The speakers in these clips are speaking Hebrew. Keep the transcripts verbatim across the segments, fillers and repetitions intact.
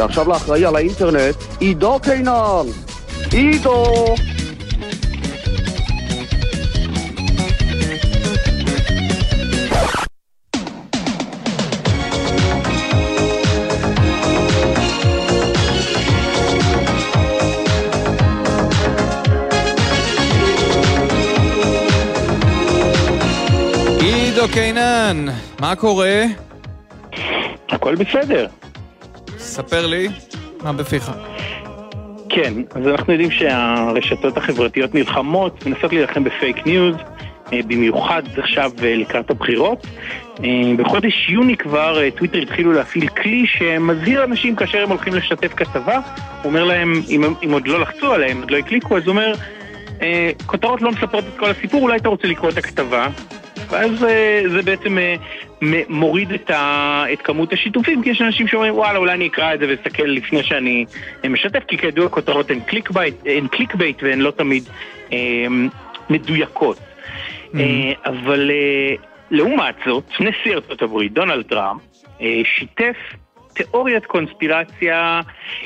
ועכשיו לאחראי על האינטרנט, עידו קינן. עידו! עידו קינן, מה קורה? הכל בסדר. ספר לי, מה בפיך? כן, אז אנחנו יודעים שהרשתות החברתיות נלחמות, מנסות להילחם בפייק ניוז, במיוחד עכשיו לקראת הבחירות. בחודש יוני כבר טוויטר התחילו להפעיל כלי שמזהיר אנשים כאשר הם הולכים לשתף כתבה. הוא אומר להם, אם, אם עוד לא לחצו עליהם, עוד לא הקליקו, אז הוא אומר, כותרות לא מספרות את כל הסיפור, אולי אתה רוצה לקרוא את הכתבה. ואז זה בעצם מוריד את, ה, את כמות השיתופים, כי יש אנשים שאומרים, וואלה, אולי אני אקרא את זה ואסתכל לפני שאני משתף, כי כידוע כותרות הן קליק בייט, הן קליק בייט והן לא תמיד אה, מדויקות. Mm-hmm. אה, אבל אה, לעומת זאת, נשיא ארצות הברית, דונלד טראמפ, אה, שיתף תיאוריית קונספירציה,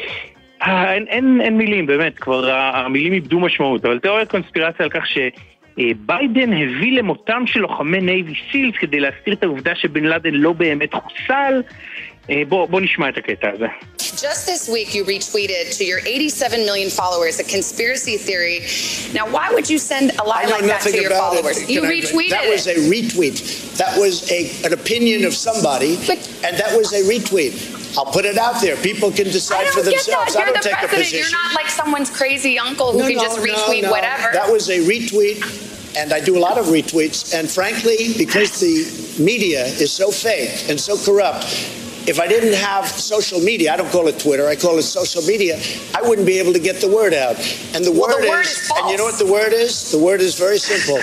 אה, אין, אין, אין מילים, באמת, כבר המילים איבדו משמעות, אבל תיאוריית קונספירציה על כך ש... ביידן הביא למותם של לוחמי נייבי סילס כדי להסתיר את העובדה שבן לאדן לא באמת חוסל. בוא, בוא נשמע את הקטע הזה. Just this week you retweeted to your eighty-seven million followers a conspiracy theory. Now why would you send a lie like that to your followers? It. You I, retweeted that was it. a retweet. That was a, an opinion of somebody, but, and that was a retweet. I'll put it out there. People can decide for themselves. You're I don't the take president. a position. You're not like someone's crazy uncle who no, can no, just retweet no, no. whatever. That was a retweet. And I do a lot of retweets, and frankly, because the media is so fake and so corrupt, if I didn't have social media, I don't call it Twitter, I call it social media, I wouldn't be able to get the word out. And the well, word, the word is, is false. And you know what the word is? The word is very simple.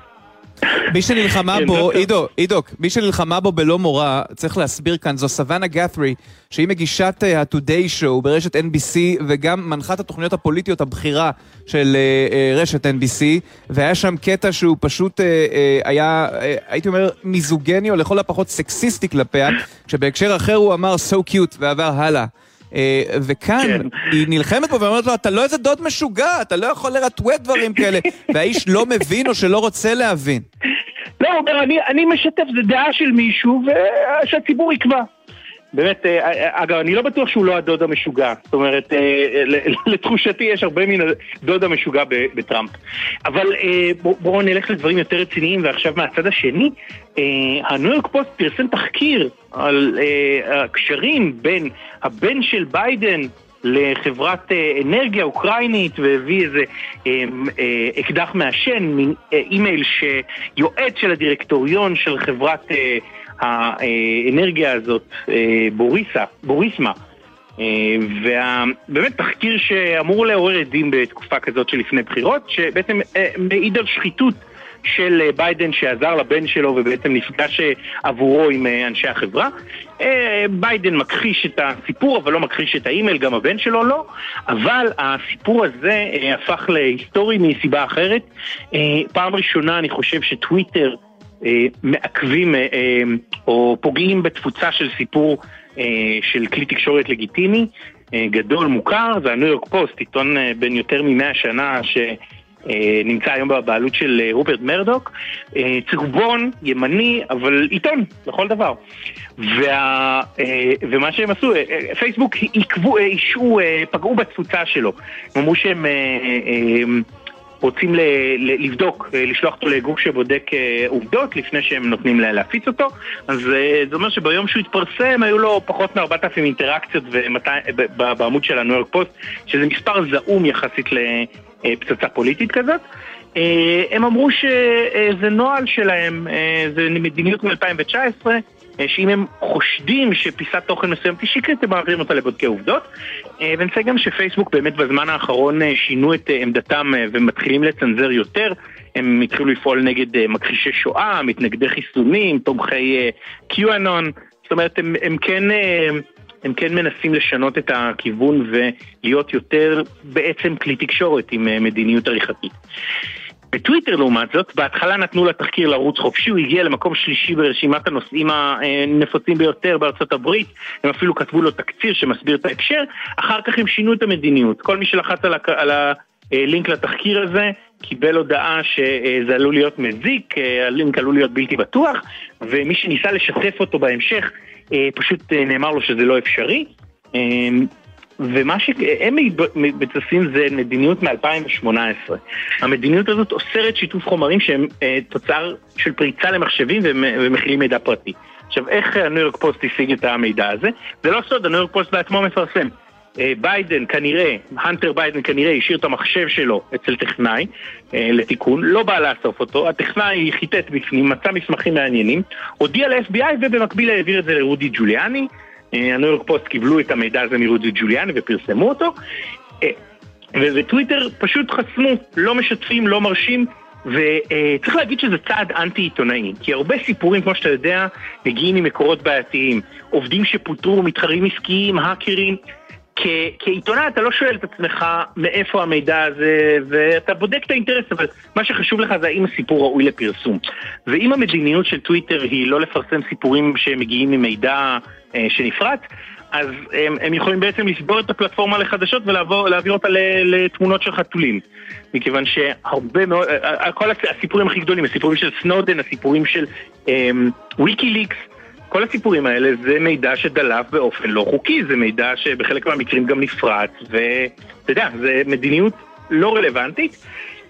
מי שנלחמה בו, עידו, עידוק, מי שנלחמה בו בלא מורא, צריך להסביר כאן, זו סוואנה גת'רי, שהיא מגישת ה-Today Show ברשת אן בי סי, וגם מנחת התוכניות הפוליטיות הבחירה של רשת אן בי סי, והיה שם קטע שהוא פשוט היה, הייתי אומר, מיזוגני, או לכל הפחות סקסיסטי כלפיה, שבהקשר אחר הוא אמר so cute, ועבר הלאה. וכאן היא נלחמת בו ואומרת לו, אתה לא איזה דוד משוגע, אתה לא יכול לרטווט דברים כאלה, והאיש לא מבין או שלא רוצה להבין. לא, הוא אומר, אני, אני משתף, זה דעה של מישהו ושהציבור יקבע. באמת, אגב, אני לא בטוח שהוא לא הדוד המשוגע. זאת אומרת, לתחושתי יש הרבה מן הדוד המשוגע בטראמפ. אבל בואו נלך לדברים יותר רציניים, ועכשיו מהצד השני, הניו יורק פוסט פרסם תחקיר על הקשרים בין הבן של ביידן לחברת אנרגיה אוקראינית, והביא איזה אקדח מעשן, מין אימייל שיועץ של הדירקטוריון של חברת האנרגיה הזאת, בוריסה, בוריסמה, ובאמת תחקיר שאמור לעורר עדים בתקופה כזאת של לפני בחירות, שבעצם מעיד על שחיתות של ביידן שעזר לבן שלו ובעצם נפגש עבורו עם אנשי החברה. ביידן מכחיש את הסיפור, אבל לא מכחיש את האימייל, גם הבן שלו לא, אבל הסיפור הזה הפך להיסטורי מסיבה אחרת. פעם ראשונה אני חושב שטוויטר מעכבים או פוגעים בתפוצה של סיפור של כלי תקשורת לגיטימי גדול מוכר. זה הניו יורק פוסט, עיתון בין יותר ממאה שנה שנמצא היום בבעלות של רוברט מרדוק, צהובון, ימני, אבל עיתון לכל דבר. וה, ומה שהם עשו, פייסבוק עקבו, אישו, פגעו בתפוצה שלו. הם אמרו שהם רוצים לבדוק, לשלוח אותו לגוף שבודק עובדות לפני שהם נותנים להפיץ אותו. אז זה אומר שביום שהוא התפרסם היו לו פחות מ-ארבעת אלפים אינטראקציות בעמוד של הניו יורק פוסט, שזה מספר זעום יחסית לפצצה פוליטית כזאת. הם אמרו שזה נוהל שלהם, זה מדיניות מ-אלפיים תשע עשרה, שאם הם חושדים שפיסת תוכן מסוים תשיקרית, הם מעבירים אותה לבודקי עובדות. ונצא גם שפייסבוק באמת בזמן האחרון שינו את עמדתם ומתחילים לצנזר יותר. הם התחילו לפעול נגד מכחישי שואה, מתנגדי חיסונים, תומכי קיואנון. זאת אומרת, הם, הם כן... הם כן מנסים לשנות את הכיוון ולהיות יותר בעצם כלי תקשורת עם מדיניות עריכתית. בטוויטר לעומת זאת, בהתחלה נתנו לתחקיר לרוץ חופשי, הוא הגיע למקום שלישי ברשימת הנושאים הנפוצים ביותר בארצות הברית, הם אפילו כתבו לו תקציר שמסביר את ההקשר, אחר כך הם שינו את המדיניות, כל מי שלחץ על הלינק לתחקיר הזה, קיבל הודעה שזה עלול להיות מזיק, הלינק עלול להיות בלתי בטוח, ומי שניסה לשתף אותו בהמשך, פשוט נאמר לו שזה לא אפשרי, ומה שהם מתבססים זה מדיניות מ-אלפיים שמונה עשרה. המדיניות הזאת אוסרת שיתוף חומרים שהם תוצר של פריצה למחשבים ומכילים מידע פרטי. עכשיו, איך הניו יורק פוסט השיג את המידע הזה? זה לא סוד, הניו יורק פוסט בעצמו מפרסם. ביידן כנראה, הנטר ביידן כנראה השאיר את המחשב שלו אצל טכנאי לתיקון, לא בא לאסוף אותו, הטכנאי חיטט בפנים, מצא מסמכים מעניינים, הודיע ל-אף בי איי ובמקביל העביר את זה לרודי ג'וליאני, הניו יורק פוסט קיבלו את המידע הזה מרודי ג'וליאני ופרסמו אותו, ובטוויטר פשוט חסמו, לא משתפים, לא מרשים, וצריך להגיד שזה צעד אנטי-עיתונאי, כי הרבה סיפורים, כמו שאתה יודע, מגיעים ממקורות בעייתיים, עובדים שפוטרו, מתחרים עסקיים, האקרים, כעיתונאי אתה לא שואל את עצמך מאיפה המידע הזה, ואתה בודק את האינטרס, אבל מה שחשוב לך זה האם הסיפור ראוי לפרסום. ואם המדיניות של טוויטר היא לא לפרסם סיפורים שמגיעים ממידע שנפרט, אז הם, הם יכולים בעצם לסבור את הפלטפורמה לחדשות ולהעביר אותה לתמונות של חתולים. מכיוון שהרבה מאוד, כל הסיפורים הכי גדולים, הסיפורים של סנודן, הסיפורים של ויקיליקס, כל הסיפורים האלה זה מידע שדלף באופן לא חוקי, זה מידע שבחלק מהמקרים גם נפרץ, ואתה יודע, זה מדיניות לא רלוונטית.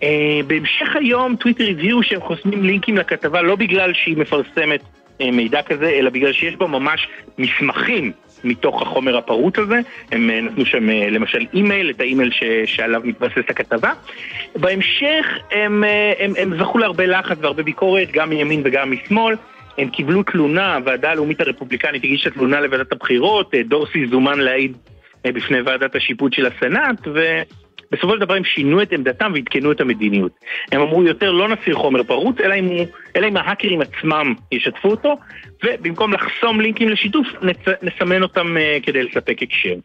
בהמשך היום טוויטר הביאו שהם חוסמים לינקים לכתבה לא בגלל שהיא מפרסמת מידע כזה, אלא בגלל שיש בה ממש מסמכים מתוך החומר הפרוץ הזה. הם נתנו שם למשל אימייל, את האימייל ש... שעליו מתבסס הכתבה. בהמשך הם, הם, הם זכו להרבה לחץ והרבה ביקורת, גם מימין וגם משמאל. הם קיבלו תלונה, הוועדה הלאומית הרפובליקנית הגישה תלונה לוועדת הבחירות, דורסי זומן להעיד בפני ועדת השיפוט של הסנאט, ובסופו של דבר הם שינו את עמדתם והתקנו את המדיניות. הם אמרו יותר לא נסיר חומר פרוץ, אלא אם, הוא, אלא אם ההאקרים עצמם ישתפו אותו, ובמקום לחסום לינקים לשיתוף, נצ, נסמן אותם uh, כדי לספק הקשר.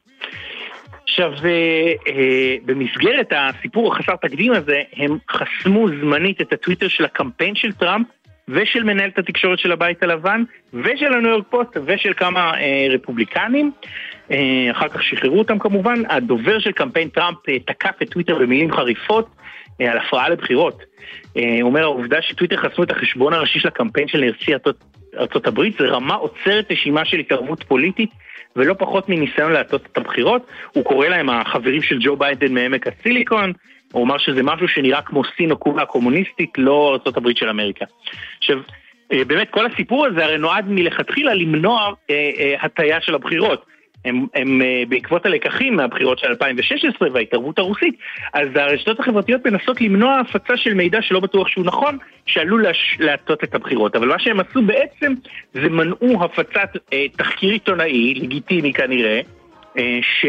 עכשיו, uh, uh, במסגרת הסיפור החסר תקדים הזה, הם חסמו זמנית את הטוויטר של הקמפיין של טראמפ, ושל מנהלת התקשורת של הבית הלבן, ושל הניו יורק פוסט, ושל כמה אה, רפובליקנים. אה, אחר כך שחררו אותם כמובן. הדובר של קמפיין טראמפ אה, תקף את טוויטר במילים חריפות אה, על הפרעה לבחירות. אה, אומר העובדה שטוויטר חסמו את החשבון הראשי של הקמפיין של נשיא ארצות הברית, זה רמה עוצרת נשימה של התערבות פוליטית, ולא פחות מניסיון להטות את הבחירות. הוא קורא להם החברים של ג'ו ביידן מעמק הסיליקון, הוא אומר שזה משהו שנראה כמו סין או קובה הקומוניסטית, לא ארצות הברית של אמריקה. עכשיו, באמת כל הסיפור הזה הרי נועד מלכתחילה למנוע אה, אה, הטיה של הבחירות. הם, הם אה, בעקבות הלקחים מהבחירות של אלפיים ושש עשרה וההתערבות הרוסית, אז הרשתות החברתיות מנסות למנוע הפצה של מידע שלא בטוח שהוא נכון, שעלול להש... להטות את הבחירות. אבל מה שהם עשו בעצם, זה מנעו הפצת אה, תחקיר עיתונאי, לגיטימי כנראה, אה, ש...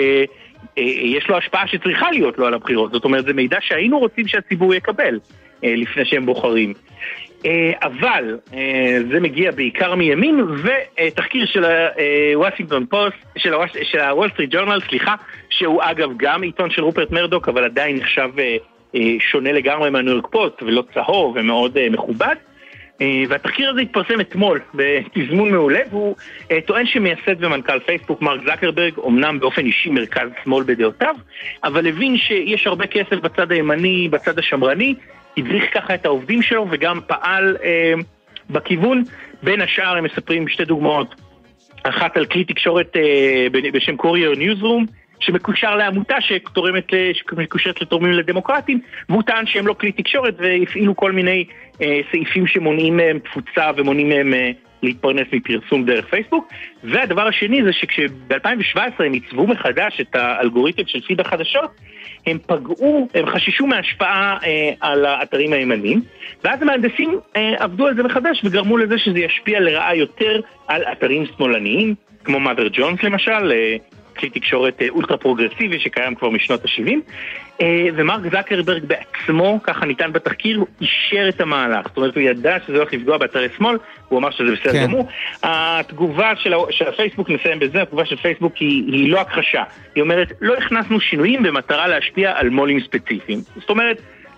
יש לו השפעה שצריכה להיות לו על הבחירות. זאת אומרת, זה מידע שהיינו רוצים שהציבור יקבל לפני שהם בוחרים. אבל זה מגיע בעיקר מימין, ותחקיר של הוושינגטון פוסט, של הוול סטריט ג'ורנל, סליחה, שהוא אגב גם עיתון של רופרט מרדוק, אבל עדיין נחשב שונה לגמרי מהניו יורק פוסט, ולא צהוב ומאוד מכובד. והתחקיר הזה התפרסם אתמול בתזמון מעולה, והוא טוען שמייסד ומנכ"ל פייסבוק מרק זקרברג, אמנם באופן אישי מרכז שמאל בדעותיו, אבל הבין שיש הרבה כסף בצד הימני, בצד השמרני, הדריך ככה את העובדים שלו וגם פעל אה, בכיוון. בין השאר הם מספרים שתי דוגמאות, אחת על כלי תקשורת אה, בשם קורייר ניוזרום, שמקושר לעמותה שתורמת, שמקושרת לתורמים לדמוקרטים, והוא טען שהם לא כלי תקשורת והפעילו כל מיני אה, סעיפים שמונעים מהם תפוצה ומונעים מהם אה, להתפרנס מפרסום דרך פייסבוק. והדבר השני זה שכשב-אלפיים שבע עשרה הם עיצבו מחדש את האלגוריתם של פיד החדשות, הם פגעו, הם חששו מהשפעה אה, על האתרים הימניים, ואז המהנדסים אה, עבדו על זה מחדש וגרמו לזה שזה ישפיע לרעה יותר על אתרים שמאלניים, כמו מאדר ג'ונס למשל, אה, כלי תקשורת אולטרה פרוגרסיבי שקיים כבר משנות ה-שבעים, ומרק זקרברג בעצמו, ככה ניתן בתחקיר, הוא אישר את המהלך. זאת אומרת, הוא ידע שזה הולך לפגוע באתרי שמאל, הוא אמר שזה בסדר גמור. התגובה של, של הפייסבוק, נסיים בזה, התגובה של פייסבוק היא, היא לא הכחשה. היא אומרת, לא הכנסנו שינויים במטרה להשפיע על מולים ספציפיים. זאת אומרת,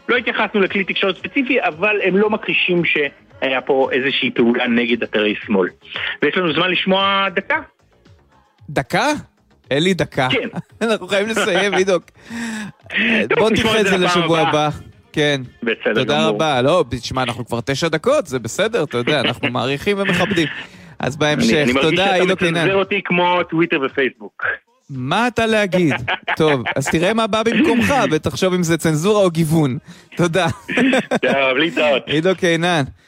לא התייחסנו לכלי תקשורת ספציפי, אבל הם לא מכחישים שהיה פה איזושהי פעולה נגד אתרי שמאל. ויש לנו זמן לשמוע דקה? דקה? אין לי דקה. כן. אנחנו חייבים לסיים, עידוק. בוא תדחה את זה לשבוע הבא. כן. בסדר תודה גמור. רבה. לא, תשמע, אנחנו כבר תשע דקות, זה בסדר, אתה יודע, אנחנו מעריכים ומכבדים. אז בהמשך, תודה, עידוק קינן. אני מרגיש שאתה מצנזר אותי כמו טוויטר ופייסבוק. מה אתה להגיד? טוב, אז תראה מה בא במקומך, ותחשוב אם זה צנזורה או גיוון. תודה. טוב, להתראות. עידוק קינן.